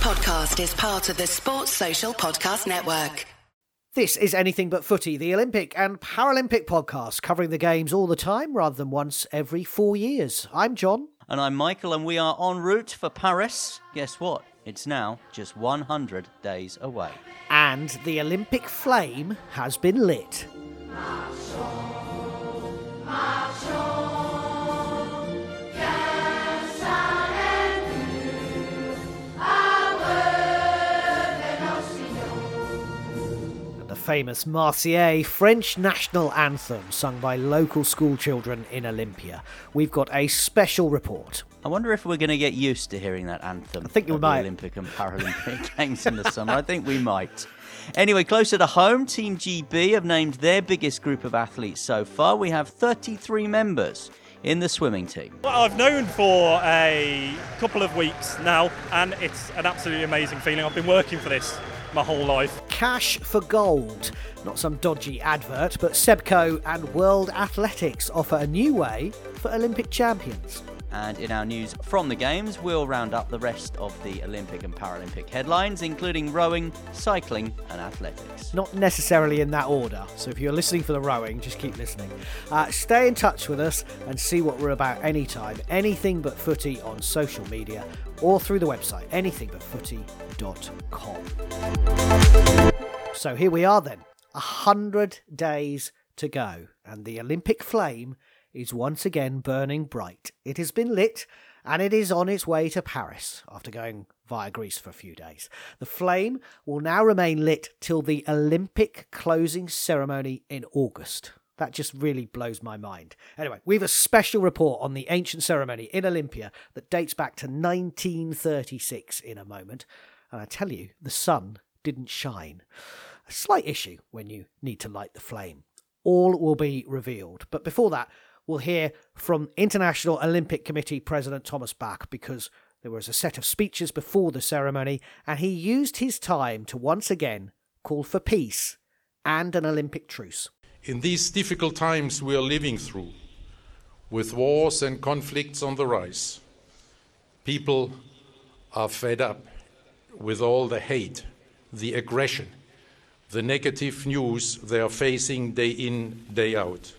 podcast is part of the Sports Social Podcast Network. This is Anything But Footy, the Olympic and Paralympic podcast, covering the games all the time rather than once every 4 years. I'm John. And I'm Michael, and we are en route for Paris. Guess what? It's now just 100 days away. And the Olympic flame has been lit. Famous Marseillaise, French national anthem sung by local school children in Olympia. We've got a special report. I wonder if we're going to get used to hearing that anthem. I think we might. The Olympic and Paralympic Games in the summer. I think we might. Anyway, closer to home, Team GB have named their biggest group of athletes so far. We have 33 members in the swimming team. Well, I've known for a couple of weeks now, and it's an absolutely amazing feeling. I've been working for this my whole life. Cash for gold. Not some dodgy advert, but Sebco and World Athletics offer a new way for Olympic champions. And in our news from the Games, we'll round up the rest of the Olympic and Paralympic headlines, including rowing, cycling and athletics. Not necessarily in that order, so if you're listening for the rowing, just keep listening. Stay in touch with us and see what we're about anytime. Anything But Footy on social media or through the website, anythingbutfooty.com. So here we are then, 100 days to go, and the Olympic flame is once again burning bright. It has been lit, and it is on its way to Paris after going via Greece for a few days. The flame will now remain lit till the Olympic closing ceremony in August. That just really blows my mind. Anyway, we have a special report on the ancient ceremony in Olympia that dates back to 1936 in a moment. And I tell you, the sun didn't shine. A slight issue when you need to light the flame. All will be revealed. But before that, we'll hear from International Olympic Committee President Thomas Bach, because there was a set of speeches before the ceremony, and he used his time to once again call for peace and an Olympic truce. In these difficult times we are living through, with wars and conflicts on the rise, people are fed up with all the hate, the aggression, the negative news they are facing day in, day out.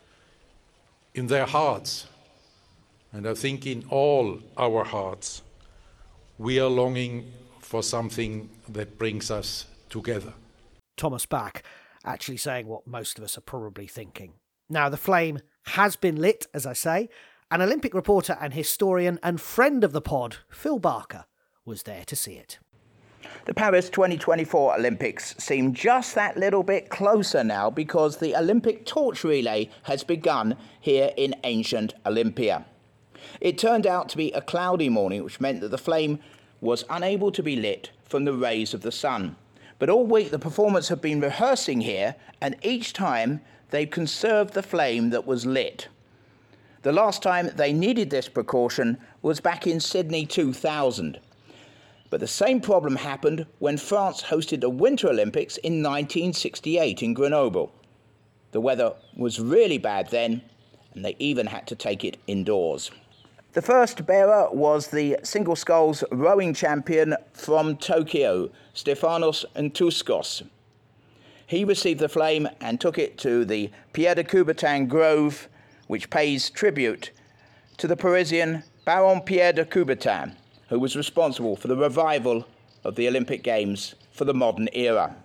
In their hearts, and I think in all our hearts, we are longing for something that brings us together. Thomas Bach actually saying what most of us are probably thinking. Now, the flame has been lit, as I say. An Olympic reporter and historian and friend of the pod, Phil Barker, was there to see it. The Paris 2024 Olympics seem just that little bit closer now, because the Olympic torch relay has begun here in ancient Olympia. It turned out to be a cloudy morning, which meant that the flame was unable to be lit from the rays of the sun. But all week the performers have been rehearsing here, and each time they've conserved the flame that was lit. The last time they needed this precaution was back in Sydney 2000. But the same problem happened when France hosted the Winter Olympics in 1968 in Grenoble. The weather was really bad then, and they even had to take it indoors. The first bearer was the single sculls rowing champion from Tokyo, Stefanos Ntouskos. He received the flame and took it to the Pierre de Coubertin Grove, which pays tribute to the Parisian Baron Pierre de Coubertin, who was responsible for the revival of the Olympic Games for the modern era.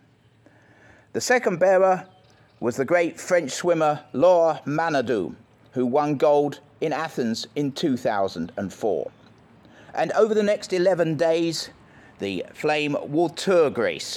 The second bearer was the great French swimmer Laura Manadou, who won gold in Athens in 2004. And over the next 11 days, the flame will tour Greece.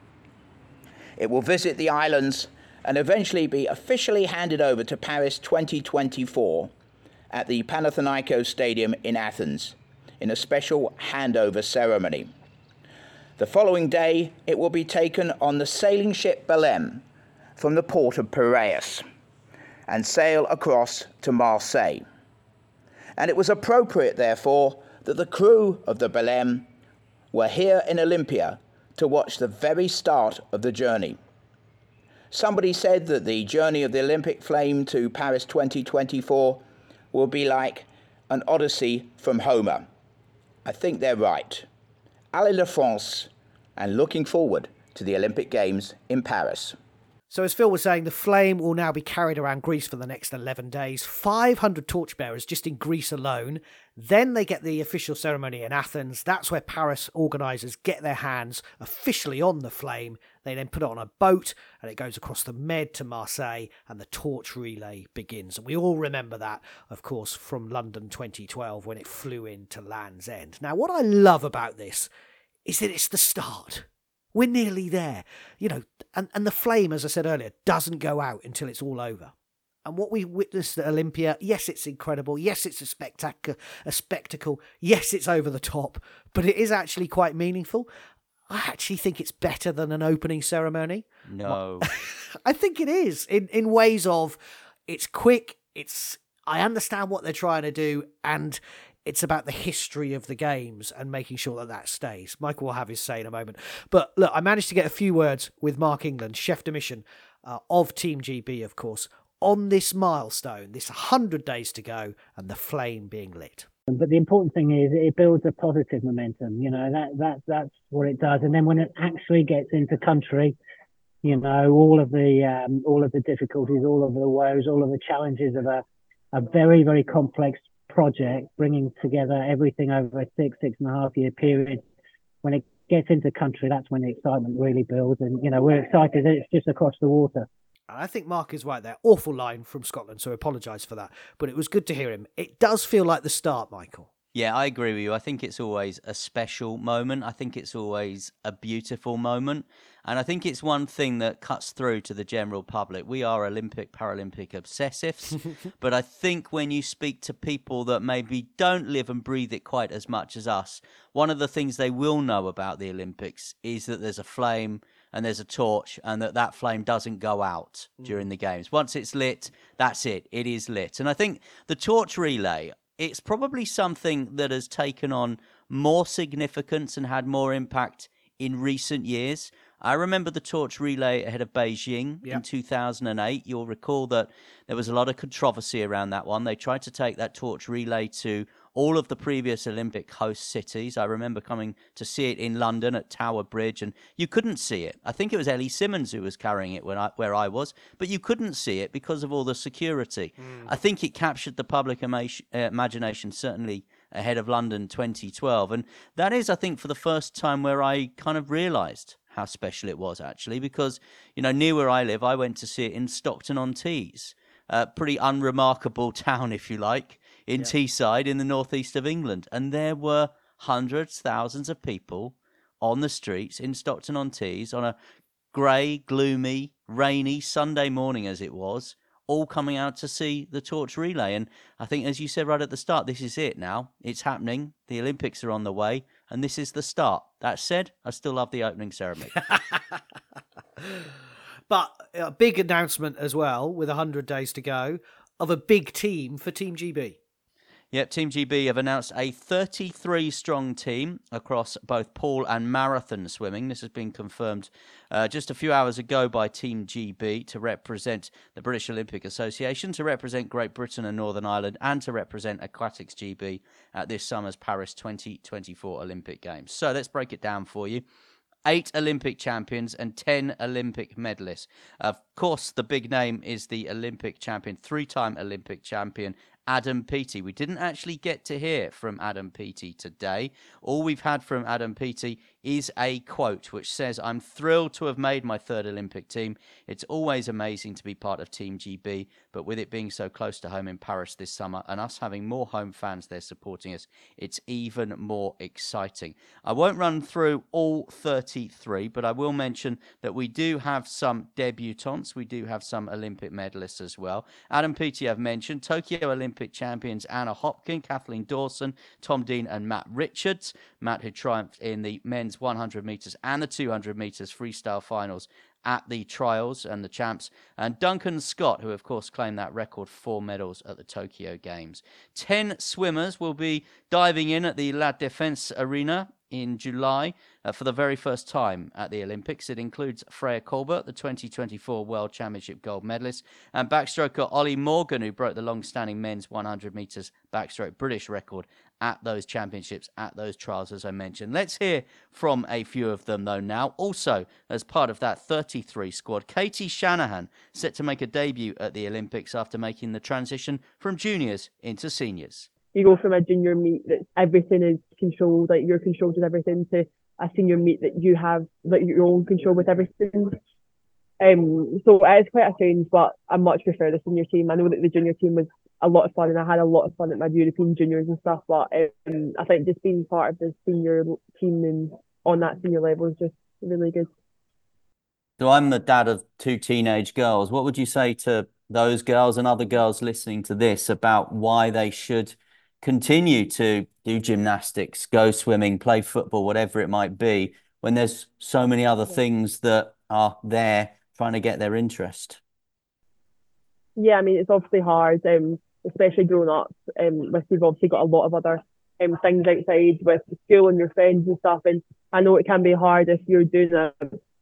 It will visit the islands and eventually be officially handed over to Paris 2024 at the Panathinaikos Stadium in Athens in a special handover ceremony. The following day, it will be taken on the sailing ship Belém from the port of Piraeus and sail across to Marseille. And it was appropriate, therefore, that the crew of the Belém were here in Olympia to watch the very start of the journey. Somebody said that the journey of the Olympic flame to Paris 2024 will be like an Odyssey from Homer. I think they're right. Allez la France, and looking forward to the Olympic Games in Paris. So as Phil was saying, the flame will now be carried around Greece for the next 11 days. 500 torchbearers just in Greece alone. Then they get the official ceremony in Athens. That's where Paris organisers get their hands officially on the flame. They then put it on a boat and it goes across the Med to Marseille and the torch relay begins. And we all remember that, of course, from London 2012 when it flew into Land's End. Now, what I love about this is that it's the start. We're nearly there, and the flame, as I said earlier, doesn't go out until it's all over. And what we witnessed at Olympia, yes, it's incredible. Yes, it's a spectacle. Yes, it's over the top, but it is actually quite meaningful. I actually think it's better than an opening ceremony. No. I think it is in ways of it's quick. I understand what they're trying to do, and it's about the history of the games and making sure that stays. Michael will have his say in a moment. But look, I managed to get a few words with Mark England, chef de mission of Team GB, of course, on this milestone, this 100 days to go and the flame being lit. But the important thing is it builds a positive momentum. That's what it does. And then when it actually gets into country, all of the difficulties, all of the woes, all of the challenges of a very, very complex project, bringing together everything over a 6.5 year period. When it gets into country, that's when the excitement really builds. And, we're excited that it's just across the water. I think Mark is right there. Awful line from Scotland, so I apologise for that. But it was good to hear him. It does feel like the start, Michael. Yeah, I agree with you. I think it's always a special moment. I think it's always a beautiful moment. And I think it's one thing that cuts through to the general public. We are Olympic, Paralympic obsessives. But I think when you speak to people that maybe don't live and breathe it quite as much as us, one of the things they will know about the Olympics is that there's a flame and there's a torch and that flame doesn't go out during the games. Once it's lit, that's it. It is lit. And I think the torch relay, it's probably something that has taken on more significance and had more impact in recent years. I remember the torch relay ahead of Beijing in 2008. You'll recall that there was a lot of controversy around that one. They tried to take that torch relay to all of the previous Olympic host cities. I remember coming to see it in London at Tower Bridge, and you couldn't see it. I think it was Ellie Simmons who was carrying it where I was, but you couldn't see it because of all the security. I think it captured the public imagination, certainly ahead of London 2012. And that is, I think, for the first time where I kind of realised how special it was, actually, because, near where I live, I went to see it in Stockton-on-Tees, a pretty unremarkable town, if you like, in Teesside in the northeast of England. And there were hundreds, thousands of people on the streets in Stockton-on-Tees on a grey, gloomy, rainy Sunday morning as it was, all coming out to see the torch relay. And I think, as you said right at the start, this is it now. It's happening. The Olympics are on the way, and this is the start. That said, I still love the opening ceremony. But a big announcement as well, with 100 days to go, of a big team for Team GB. Yep, Team GB have announced a 33-strong team across both pool and marathon swimming. This has been confirmed just a few hours ago by Team GB to represent the British Olympic Association, to represent Great Britain and Northern Ireland, and to represent Aquatics GB at this summer's Paris 2024 Olympic Games. So let's break it down for you. 8 Olympic champions and 10 Olympic medalists. Of course, the big name is the Olympic champion, 3-time Olympic champion, Adam Peaty. We didn't actually get to hear from Adam Peaty today. All we've had from Adam Peaty is a quote which says, "I'm thrilled to have made my 3rd Olympic team. It's always amazing to be part of Team GB, but with it being so close to home in Paris this summer and us having more home fans there supporting us, it's even more exciting." I won't run through all 33, but I will mention that we do have some debutants. We do have some Olympic medalists as well. Adam Peaty I've mentioned, Tokyo Olympic champions Anna Hopkin, Kathleen Dawson, Tom Dean and Matt Richards. Matt, who triumphed in the men's 100 metres and the 200 metres freestyle finals at the trials and the champs, and Duncan Scott, who of course claimed that record 4 medals at the Tokyo Games. 10 swimmers will be diving in at the La Défense Arena in July for the very first time at the Olympics. It includes Freya Colbert, the 2024 World Championship gold medalist, and backstroker Ollie Morgan, who broke the long-standing men's 100 metres backstroke British record at those championships, at those trials, as I mentioned. Let's hear from a few of them, though, now. Also, as part of that 33 squad, Katie Shanahan, set to make a debut at the Olympics after making the transition from juniors into seniors. You go from a junior meet that everything is controlled, like you're controlled with everything, to a senior meet that you have like your own control with everything. So it is quite a change, but I much prefer the senior team. I know that the junior team was a lot of fun, and I had a lot of fun at my European juniors and stuff. But I think just being part of the senior team and on that senior level is just really good. So I'm the dad of 2 teenage girls. What would you say to those girls and other girls listening to this about why they should continue to do gymnastics, go swimming, play football, whatever it might be, when there's so many other things that are there trying to get their interest? Yeah, I mean, it's obviously hard, especially growing up. You've obviously got a lot of other things outside with school and your friends and stuff. And I know it can be hard if you're doing a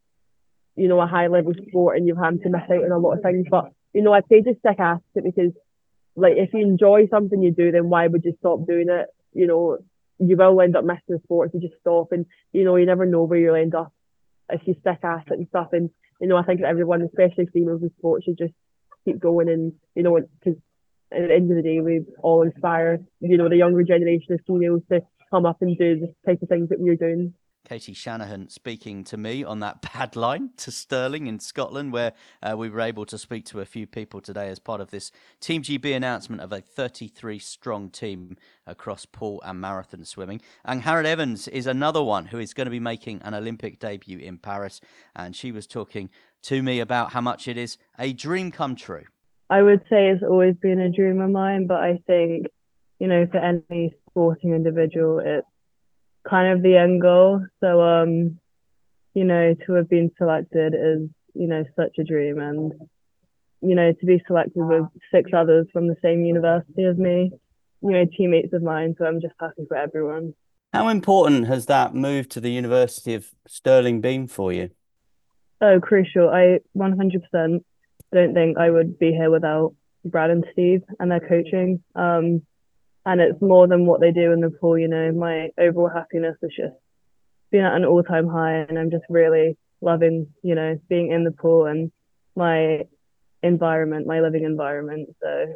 high level sport and you've had to miss out on a lot of things. But, I'd say just stick at it, because like if you enjoy something you do, then why would you stop doing it? You will end up missing the sport if you just stop, and you never know where you'll end up if you stick at it and stuff. And I think that everyone, especially females in sport, should just keep going. And because at the end of the day, we all inspire the younger generation of females to come up and do the type of things that we're doing. Katie Shanahan speaking to me on that pad line to Stirling in Scotland, where we were able to speak to a few people today as part of this Team GB announcement of a 33-strong team across pool and marathon swimming. Angharad Evans is another one who is going to be making an Olympic debut in Paris, and she was talking to me about how much it is a dream come true. I would say it's always been a dream of mine, but I think, for any sporting individual, it's kind of the end goal. So, to have been selected is, such a dream. And, to be selected with 6 others from the same university as me, teammates of mine. So I'm just happy for everyone. How important has that move to the University of Stirling been for you? Oh, crucial. I 100% don't think I would be here without Brad and Steve and their coaching. And it's more than what they do in the pool. My overall happiness is just being at an all-time high, and I'm just really loving, being in the pool and my environment, my living environment. So,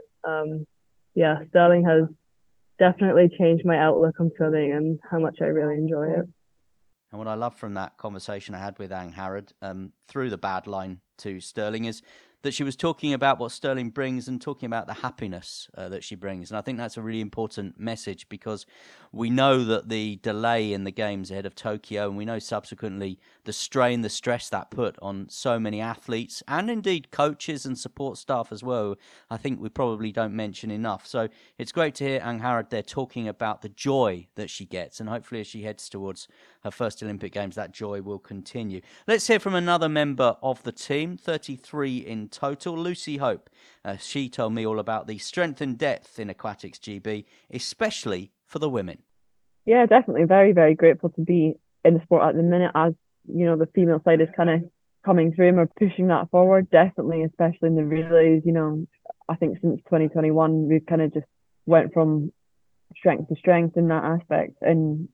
Stirling has definitely changed my outlook on swimming and how much I really enjoy it. And what I love from that conversation I had with Angharad through the bad line to Stirling is that she was talking about what Stirling brings and talking about the happiness that she brings. And I think that's a really important message, because we know that the delay in the games ahead of Tokyo, and we know subsequently the strain, the stress that put on so many athletes and indeed coaches and support staff as well, I think we probably don't mention enough. So it's great to hear Angharad there talking about the joy that she gets, and hopefully as she heads towards her first Olympic Games, that joy will continue. Let's hear from another member of the team, 33 in total, Lucy Hope. She told me all about the strength and depth in Aquatics GB, especially for the women. Yeah, definitely. Very, very grateful to be in the sport at the minute, as the female side is kind of coming through and we're pushing that forward. Definitely, especially in the relays. I think since 2021 we've kind of just went from strength to strength in that aspect, and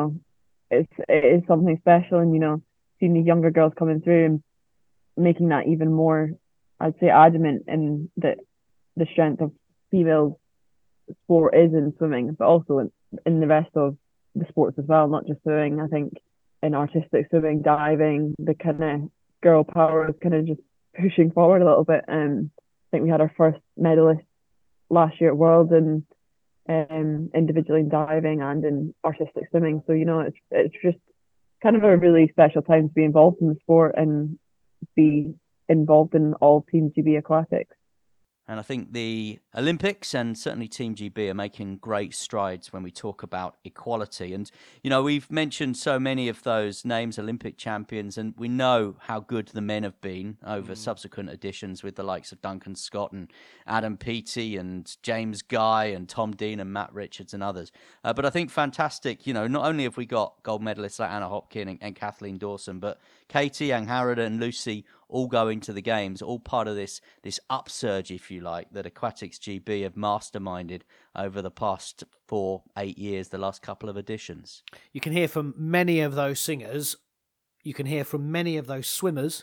it is something special. And seeing the younger girls coming through and making that even more, I'd say, adamant in that the strength of female sport is in swimming, but also in the rest of the sports as well, not just swimming. I think in artistic swimming, diving, the kind of girl power is kind of just pushing forward a little bit. I think we had our first medalist last year at Worlds in individually in diving and in artistic swimming. So it's just kind of a really special time to be involved in the sport and be involved in all Team GB Aquatics. And I think the Olympics and certainly Team GB are making great strides when we talk about equality. And, we've mentioned so many of those names, Olympic champions, and we know how good the men have been over subsequent editions with the likes of Duncan Scott and Adam Peaty and James Guy and Tom Dean and Matt Richards and others. But I think fantastic, not only have we got gold medalists like Anna Hopkin and Kathleen Dawson, but Katie, Angharad and Lucy all going to the games, all part of this upsurge, if you like, that Aquatics GB have masterminded over the past 4-8 years, the last couple of editions. You can hear from many of those singers, you can hear from many of those swimmers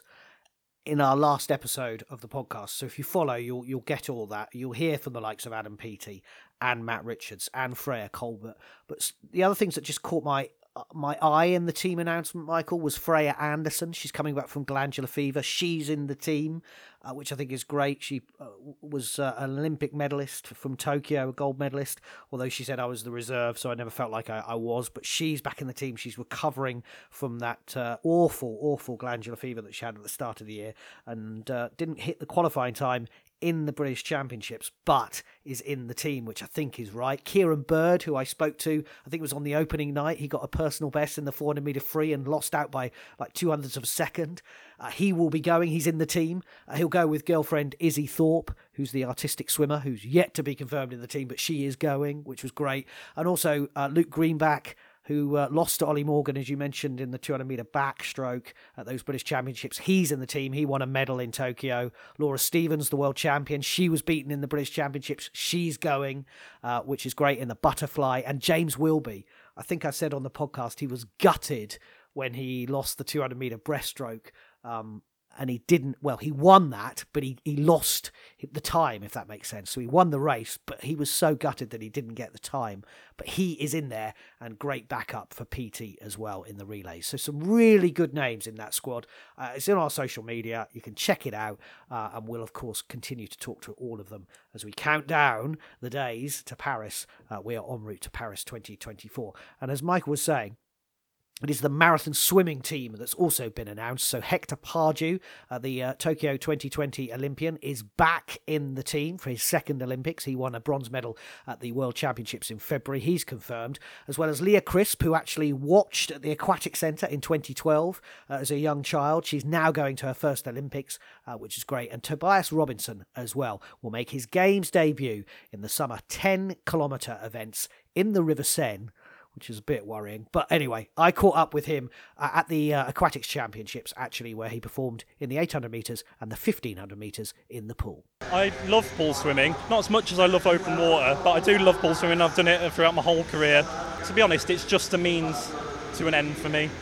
in our last episode of the podcast. So if you follow, you'll get all that. You'll hear from the likes of Adam Peaty and Matt Richards and Freya Colbert. But the other things that just caught my eye in the team announcement, Michael, was Freya Anderson. She's coming back from glandular fever. She's in the team, which I think is great. She was an Olympic medalist from Tokyo, a gold medalist, although she said I was the reserve, so I never felt like I was. But she's back in the team. She's recovering from that awful glandular fever that she had at the start of the year and didn't hit the qualifying time in the British Championships, but is in the team, which I think is right. Kieran Bird, who I spoke to, I think it was on the opening night, he got a personal best in the 400 metre free and lost out by like 200ths of a second. He will be going, he's in the team. He'll go with girlfriend Izzy Thorpe, who's the artistic swimmer, who's yet to be confirmed in the team, but she is going, which was great. And also Luke Greenback, who lost to Ollie Morgan, as you mentioned, in the 200-metre backstroke at those British Championships. He's in the team. He won a medal in Tokyo. Laura Stevens, the world champion, she was beaten in the British Championships. She's going, which is great, in the butterfly. And James Wilby, I think I said on the podcast, he was gutted when he lost the 200-metre breaststroke. And he didn't, well, he won that, but he lost the time, if that makes sense. So he won the race, but he was so gutted that he didn't get the time. But he is in there, and great backup for PT as well in the relays. So some really good names in that squad. It's in our social media. You can check it out, and we'll, of course, continue to talk to all of them as we count down the days to Paris. We are en route to Paris 2024. And as Michael was saying, it is the marathon swimming team that's also been announced. So Hector Pardew, the Tokyo 2020 Olympian, is back in the team for his second Olympics. He won a bronze medal at the World Championships in February. He's confirmed, as well as Leah Crisp, who actually watched at the Aquatic Centre in 2012 as a young child. She's now going to her first Olympics, which is great. And Tobias Robinson as well will make his Games debut in the summer 10-kilometre events in the River Seine, which is a bit worrying. But anyway, I caught up with him at the Aquatics Championships, actually, where he performed in the 800 metres and the 1500 metres in the pool. I love pool swimming, not as much as I love open water, but I do love pool swimming. I've done it throughout my whole career. To be honest, it's just a means to an end for me,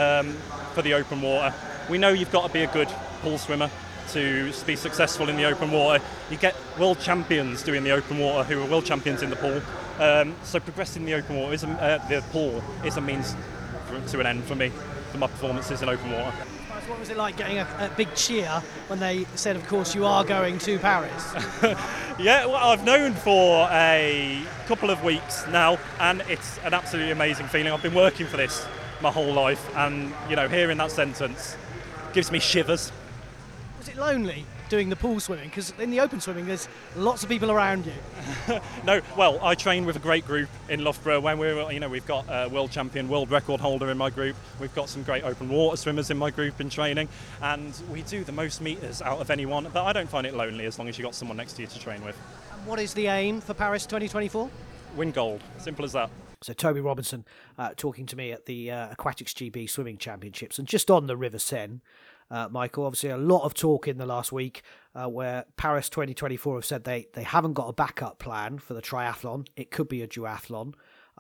for the open water. We know you've got to be a good pool swimmer to be successful in the open water. You get world champions doing the open water who are world champions in the pool. So progressing the open water, the pool, is a means to an end for me, for my performances in open water. What was it like getting a big cheer when they said, of course, you are going to Paris? Yeah, well, I've known for a couple of weeks now, and it's an absolutely amazing feeling. I've been working for this my whole life, and hearing that sentence gives me shivers. Was it lonely doing the pool swimming? Because in the open swimming, there's lots of people around you. No, well, I train with a great group in Loughborough. When we've got a world champion, world record holder in my group. We've got some great open water swimmers in my group in training, and we do the most meters out of anyone. But I don't find it lonely as long as you've got someone next to you to train with. And what is the aim for Paris 2024? Win gold. Simple as that. So Toby Robinson talking to me at the Aquatics GB Swimming Championships, and just on the River Seine. Michael, obviously a lot of talk in the last week where Paris 2024 have said they haven't got a backup plan for the triathlon. It could be a duathlon.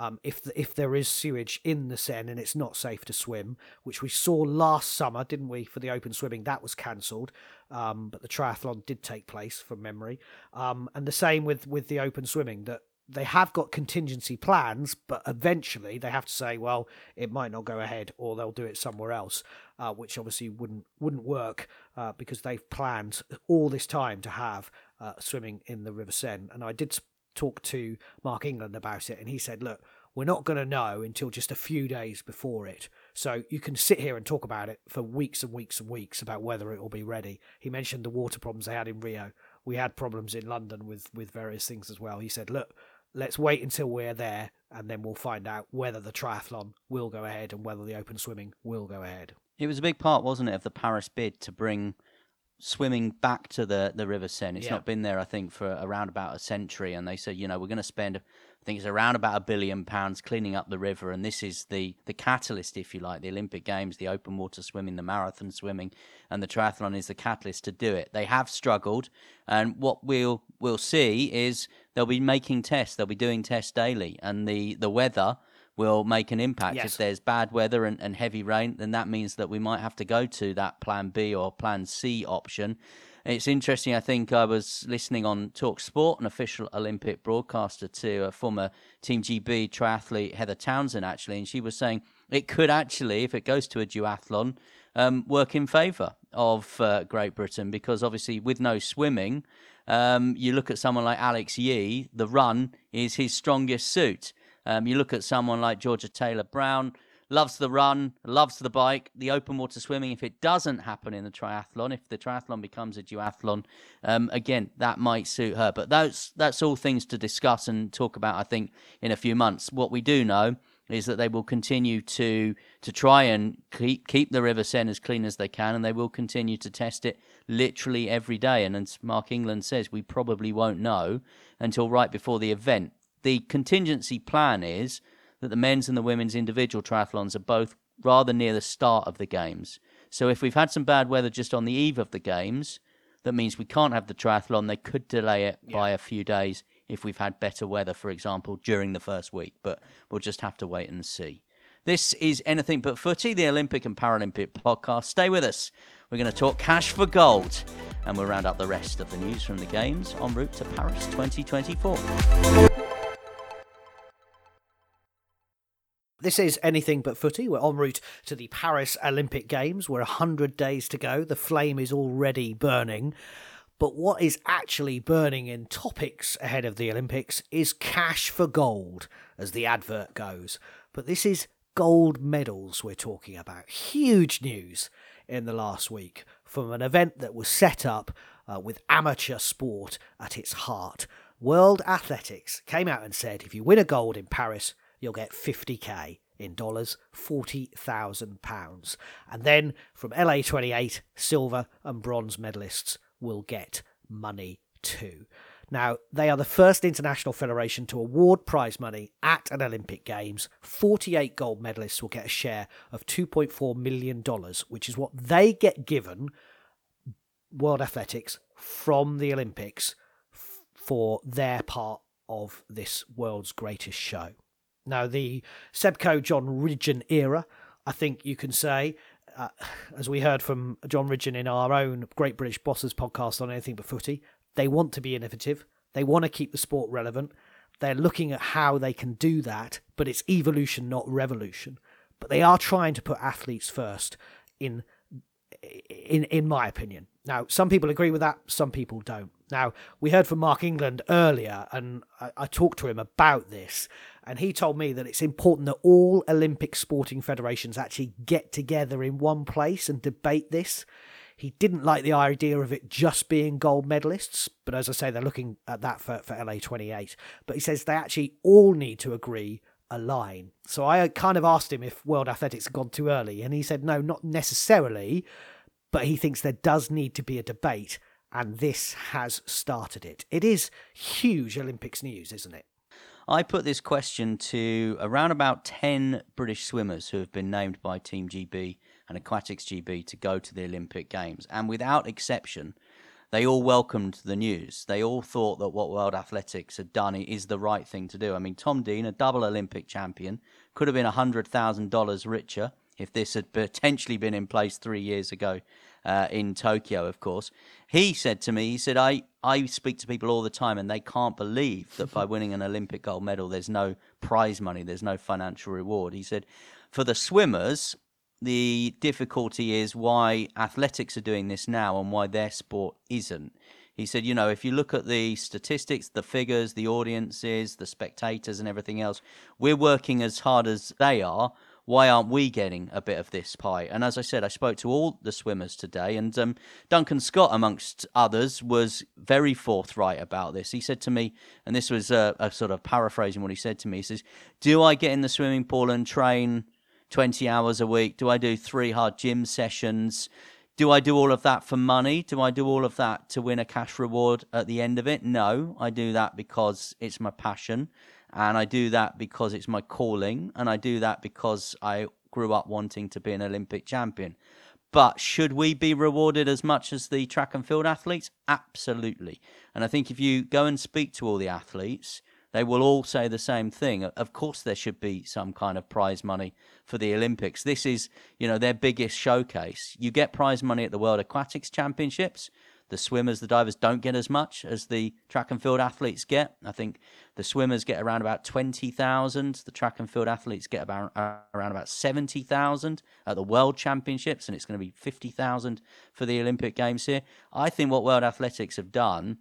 If there is sewage in the Seine and it's not safe to swim, which we saw last summer, didn't we, for the open swimming, that was cancelled. But the triathlon did take place from memory. And the same with the open swimming, that they have got contingency plans, but eventually they have to say, well, it might not go ahead, or they'll do it somewhere else, which obviously wouldn't work because they've planned all this time to have swimming in the River Seine. And I did talk to Mark England about it, and he said, look, we're not going to know until just a few days before it. So you can sit here and talk about it for weeks and weeks and weeks about whether it will be ready. He mentioned the water problems they had in Rio. We had problems in London with various things as well. He said, look, let's wait until we're there, and then we'll find out whether the triathlon will go ahead and whether the open swimming will go ahead. It was a big part, wasn't it, of the Paris bid to bring swimming back to the River Seine. It's not been there, I think, for around about a century, and they said, we're going to spend I think it's around about £1 billion cleaning up the river, and this is the catalyst, if you like. The Olympic Games, the open water swimming, the marathon swimming, and the triathlon is the catalyst to do it. They have struggled, and what we'll see is they'll be making tests. They'll be doing tests daily, and the weather will make an impact. Yes. If there's bad weather and heavy rain, then that means that we might have to go to that Plan B or Plan C option. It's interesting, I think I was listening on Talk Sport, an official Olympic broadcaster, to a former Team GB triathlete, Heather Townsend, actually, and she was saying it could actually, if it goes to a duathlon, work in favour of Great Britain, because obviously with no swimming, you look at someone like Alex Yee, the run is his strongest suit. You look at someone like Georgia Taylor-Brown, loves the run, loves the bike, the open water swimming. If it doesn't happen in the triathlon, if the triathlon becomes a duathlon, again, that might suit her. But that's all things to discuss and talk about, I think, in a few months. What we do know is that they will continue to try and keep the River Seine as clean as they can, and they will continue to test it literally every day. And as Mark England says, we probably won't know until right before the event. The contingency plan is that the men's and the women's individual triathlons are both rather near the start of the Games. So if we've had some bad weather just on the eve of the Games, that means we can't have the triathlon. They could delay it by a few days if we've had better weather, for example, during the first week. But we'll just have to wait and see. This is Anything But Footy, the Olympic and Paralympic podcast. Stay with us. We're going to talk cash for gold, and we'll round up the rest of the news from the Games en route to Paris 2024. This is Anything But Footy. We're en route to the Paris Olympic Games. We're 100 days to go. The flame is already burning. But what is actually burning in topics ahead of the Olympics is cash for gold, as the advert goes. But this is gold medals we're talking about. Huge news in the last week from an event that was set up with amateur sport at its heart. World Athletics came out and said, if you win a gold in Paris, you'll get 50k in dollars, £40,000. And then from LA 28, silver and bronze medalists will get money too. Now, they are the first international federation to award prize money at an Olympic Games. 48 gold medalists will get a share of $2.4 million, which is what they get given, World Athletics, from the Olympics for their part of this world's greatest show. Now, the Sebco John Ridgen era, I think you can say, as we heard from John Ridgen in our own Great British Bosses podcast on Anything But Footy, they want to be innovative. They want to keep the sport relevant. They're looking at how they can do that, but it's evolution, not revolution. But they are trying to put athletes first, in my opinion. Now, some people agree with that, some people don't. Now, we heard from Mark England earlier, and I talked to him about this, and he told me that it's important that all Olympic sporting federations actually get together in one place and debate this. He didn't like the idea of it just being gold medalists, but as I say, they're looking at that for LA 28. But he says they actually all need to agree a line. So I kind of asked him if World Athletics had gone too early, and he said no, not necessarily, but he thinks there does need to be a debate, and this has started it. It is huge Olympics news, isn't it? I put this question to around about 10 British swimmers who have been named by Team GB and Aquatics GB to go to the Olympic Games. And without exception, they all welcomed the news. They all thought that what World Athletics had done is the right thing to do. I mean, Tom Dean, a double Olympic champion, could have been $100,000 richer if this had potentially been in place 3 years ago in Tokyo, of course. He said to me, I speak to people all the time and they can't believe that by winning an Olympic gold medal, there's no prize money, there's no financial reward. He said, for the swimmers, the difficulty is why athletics are doing this now and why their sport isn't. He said, if you look at the statistics, the figures, the audiences, the spectators and everything else, we're working as hard as they are. Why aren't we getting a bit of this pie? And as I said, I spoke to all the swimmers today, and Duncan Scott, amongst others, was very forthright about this. He said to me, and this was a sort of paraphrasing what he said to me, he says, do I get in the swimming pool and train 20 hours a week? Do I do 3 hard gym sessions? Do I do all of that for money? Do I do all of that to win a cash reward at the end of it? No, I do that because it's my passion. And I do that because it's my calling, and I do that because I grew up wanting to be an Olympic champion. But should we be rewarded as much as the track and field athletes? Absolutely. And I think if you go and speak to all the athletes, they will all say the same thing. Of course, there should be some kind of prize money for the Olympics. This is, their biggest showcase. You get prize money at the World Aquatics Championships. The swimmers, the divers don't get as much as the track and field athletes get. I think the swimmers get around about 20,000. The track and field athletes get around about 70,000 at the World Championships, and it's going to be 50,000 for the Olympic Games here. I think what World Athletics have done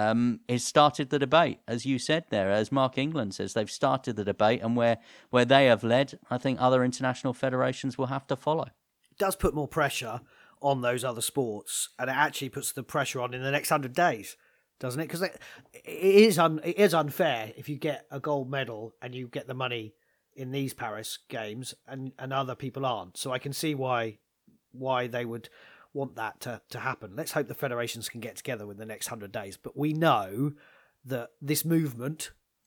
is started the debate, as you said there, as Mark England says. They've started the debate, and where they have led, I think other international federations will have to follow. It does put more pressure on those other sports, and it actually puts the pressure on in the next 100 days, doesn't it? Because it is unfair if you get a gold medal and you get the money in these Paris Games and other people aren't. So I can see why they would want that to happen. Let's hope the federations can get together in the next 100 days. But we know that this movement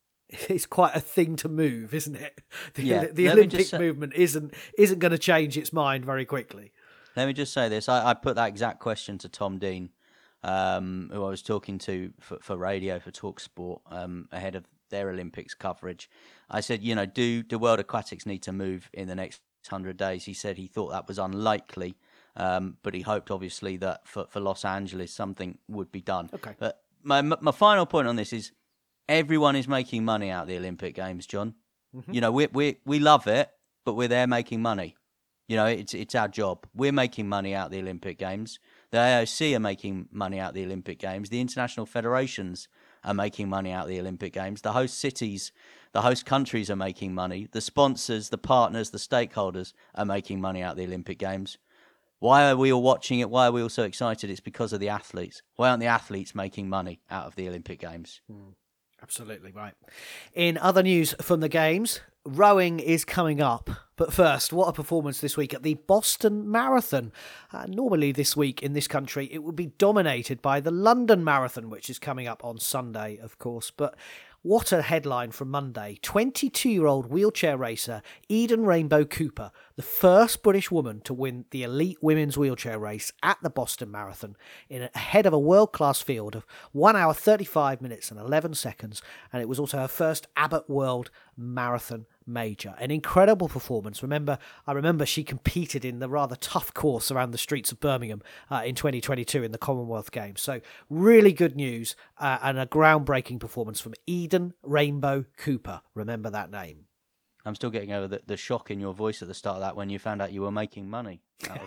is quite a thing to move, isn't it? The Olympic movement isn't going to change its mind very quickly. Let me just say this. I put that exact question to Tom Dean, who I was talking to for radio, for TalkSport, ahead of their Olympics coverage. I said, do World Aquatics need to move in the next 100 days? He said he thought that was unlikely, but he hoped, obviously, that for Los Angeles something would be done. Okay. But my final point on this is everyone is making money out of the Olympic Games, John. Mm-hmm. We love it, but we're there making money. It's our job. We're making money out of the Olympic Games. The AOC are making money out of the Olympic Games. The international federations are making money out of the Olympic Games. The host cities, the host countries are making money. The sponsors, the partners, the stakeholders are making money out of the Olympic Games. Why are we all watching it? Why are we all so excited? It's because of the athletes. Why aren't the athletes making money out of the Olympic Games? Absolutely right. In other news from the Games, rowing is coming up. But first, what a performance this week at the Boston Marathon. Normally this week in this country, it would be dominated by the London Marathon, which is coming up on Sunday, of course. But what a headline from Monday. 22-year-old wheelchair racer Eden Rainbow Cooper, the first British woman to win the elite women's wheelchair race at the Boston Marathon, ahead of a world-class field of 1 hour 35 minutes and 11 seconds. And it was also her first Abbott World Marathon major. An incredible performance. I remember she competed in the rather tough course around the streets of Birmingham in 2022 in the Commonwealth Games. So really good news and a groundbreaking performance from Eden Rainbow Cooper. Remember that name. I'm still getting over the shock in your voice at the start of that when you found out you were making money out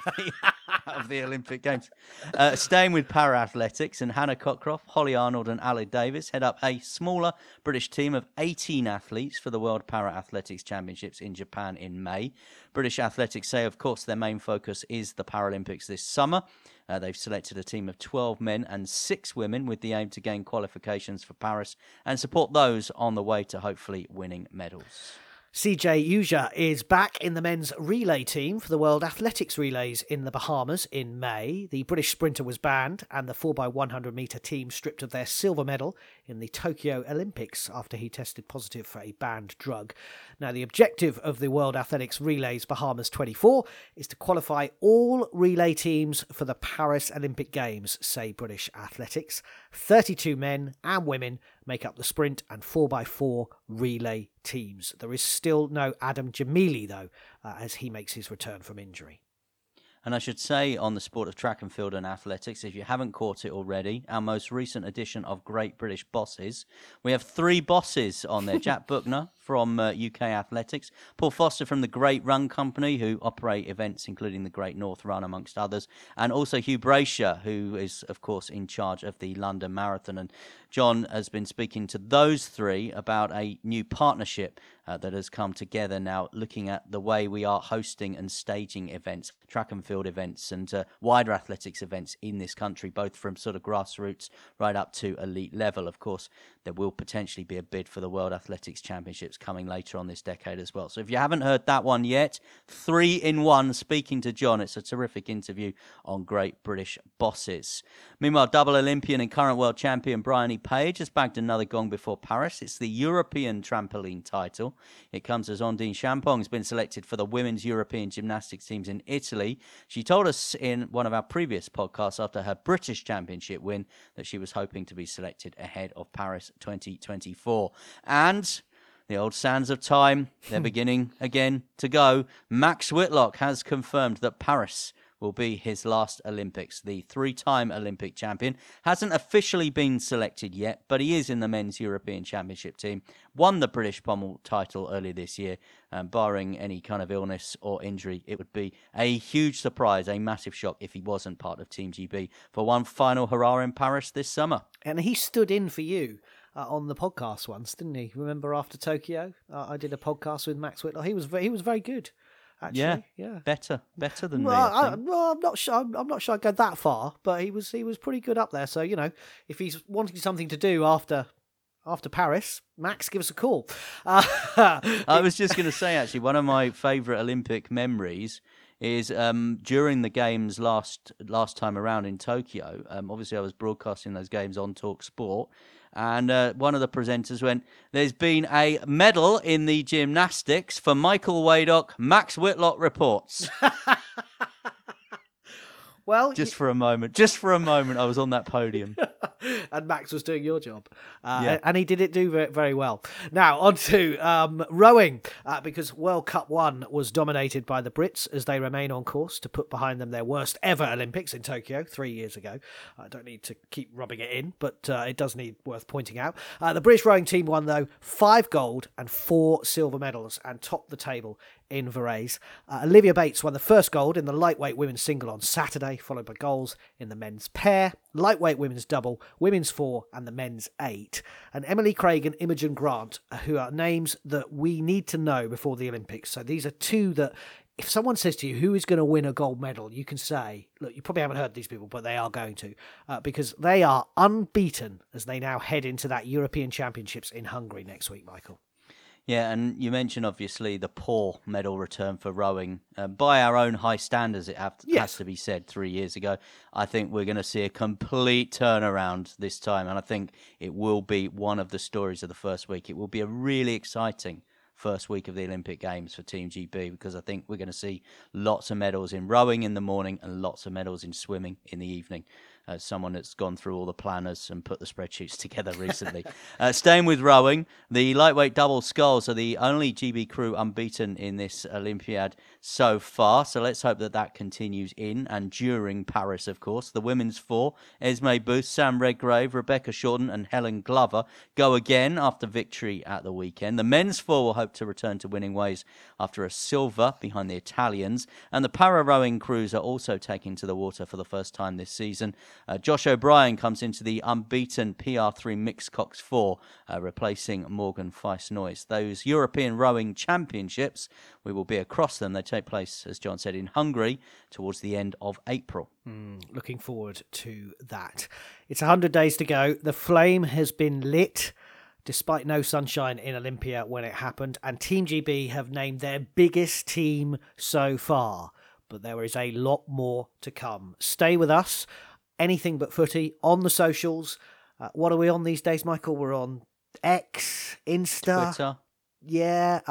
of the Olympic Games. Staying with para-athletics, and Hannah Cockcroft, Holly Arnold and Ali Davis head up a smaller British team of 18 athletes for the World Para-Athletics Championships in Japan in May. British Athletics say, of course, their main focus is the Paralympics this summer. They've selected a team of 12 men and 6 women with the aim to gain qualifications for Paris and support those on the way to hopefully winning medals. CJ Uja is back in the men's relay team for the World Athletics Relays in the Bahamas in May. The British sprinter was banned and the 4x100 metre team stripped of their silver medal in the Tokyo Olympics after he tested positive for a banned drug. Now, the objective of the World Athletics Relays Bahamas 24 is to qualify all relay teams for the Paris Olympic Games, say British Athletics. 32 men and women make up the sprint and 4x4 relay teams. There is still no Adam Jamili, though, as he makes his return from injury. And I should say, on the sport of track and field and athletics, if you haven't caught it already, our most recent edition of Great British Bosses, we have 3 bosses on there. Jack Buckner from UK Athletics, Paul Foster from the Great Run Company, who operate events including the Great North Run, amongst others, and also Hugh Brasher, who is, of course, in charge of the London Marathon. And John has been speaking to those 3 about a new partnership that has come together now, looking at the way we are hosting and staging events, track and field events and wider athletics events in this country, both from sort of grassroots right up to elite level. Of course, there will potentially be a bid for the World Athletics Championships coming later on this decade as well. So if you haven't heard that one yet, 3 in 1, speaking to John. It's a terrific interview on great British bosses. Meanwhile, double Olympian and current world champion Bryony Page has bagged another gong before Paris. It's the European trampoline title. It comes as Ondine Champong has been selected for the women's European gymnastics teams in Italy. She told us in one of our previous podcasts after her British Championship win that she was hoping to be selected ahead of Paris 2024. And the old sands of time, they're beginning again to go. Max Whitlock has confirmed that Paris will be his last Olympics. The 3-time Olympic champion hasn't officially been selected yet, but he is in the men's European Championship team. Won the British pommel title earlier this year. Barring any kind of illness or injury, it would be a huge surprise, a massive shock if he wasn't part of Team GB for one final hurrah in Paris this summer. And he stood in for you on the podcast once, didn't he? Remember after Tokyo, I did a podcast with Max Whitlock. He was very good. Actually, yeah. Better than me. I'm not sure. I'm not sure I'd go that far, but he was pretty good up there. So if he's wanting something to do after Paris, Max, give us a call. I was just going to say, actually, one of my favourite Olympic memories is during the games last time around in Tokyo. Obviously, I was broadcasting those games on Talk Sport. And one of the presenters went, "There's been a medal in the gymnastics for Michael Waddock. Max Whitlock reports." Well, just for a moment, I was on that podium. And Max was doing your job. And he did it very well. Now, on to rowing, because World Cup 1 was dominated by the Brits as they remain on course to put behind them their worst ever Olympics in Tokyo 3 years ago. I don't need to keep rubbing it in, but it does need worth pointing out. The British rowing team won, though, 5 gold and 4 silver medals and topped the table in Varese. Olivia Bates won the first gold in the lightweight women's single on Saturday, followed by goals in the men's pair, lightweight women's double, women's 4 and the men's 8. And Emily Craig and Imogen Grant, who are names that we need to know before the Olympics. So these are two that, if someone says to you, who is going to win a gold medal, you can say, look, you probably haven't heard these people, but they are going to, because they are unbeaten as they now head into that European Championships in Hungary next week, Michael. Yeah, and you mentioned, obviously, the poor medal return for rowing. By our own high standards, it has to be said, 3 years ago. I think we're going to see a complete turnaround this time, and I think it will be one of the stories of the first week. It will be a really exciting first week of the Olympic Games for Team GB, because I think we're going to see lots of medals in rowing in the morning and lots of medals in swimming in the evening. As someone that's gone through all the planners and put the spreadsheets together recently. Staying with rowing, the lightweight double sculls are the only GB crew unbeaten in this Olympiad so far. So let's hope that continues in and during Paris, of course. The women's 4, Esme Booth, Sam Redgrave, Rebecca Shorten and Helen Glover go again after victory at the weekend. The men's 4 will hope to return to winning ways after a silver behind the Italians. And the para-rowing crews are also taking to the water for the first time this season. Josh O'Brien comes into the unbeaten PR3 Mixed Cox 4, replacing Morgan Feist-Noyes. Those European Rowing Championships, we will be across them. They take place, as John said, in Hungary towards the end of April. Looking forward to that. It's 100 days to go. The flame has been lit, despite no sunshine in Olympia when it happened, and Team GB have named their biggest team so far. But there is a lot more to come. Stay with us. Anything But Footy on the socials. What are we on these days, Michael? We're on X, Insta, Twitter,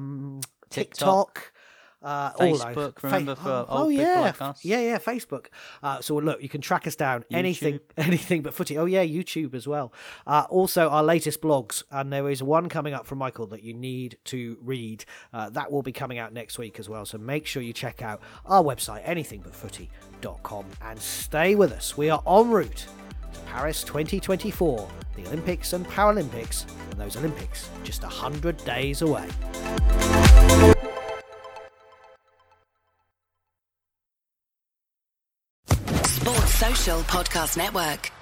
TikTok, Facebook. Remember for old people like us? Yeah, Facebook. So look, you can track us down. YouTube. Anything But Footy. Oh yeah, YouTube as well. Also, our latest blogs, and there is one coming up from Michael that you need to read. That will be coming out next week as well. So make sure you check out our website, anythingbutfooty.com, and stay with us. We are en route to Paris 2024, the Olympics and Paralympics, and those Olympics just 100 days away. Sports Social Podcast Network.